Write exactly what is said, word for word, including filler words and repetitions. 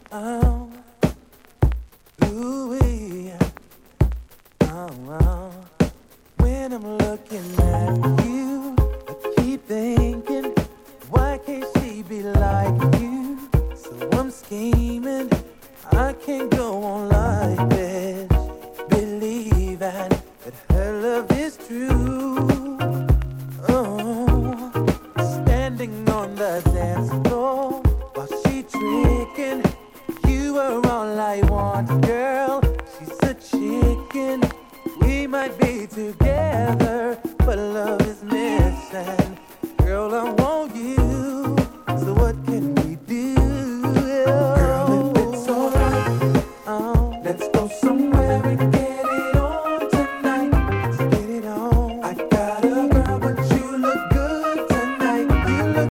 Oh, ooh-wee. Oh, oh. When I'm looking at you, I keep thinking, why can't she be like you? So I'm scheming, I can't go on like this, believing that her love is true. Oh, standing on the dance floor while she tricking, you are all I want, girl. She's a chicken. We might be together, but love is missing. Girl, I want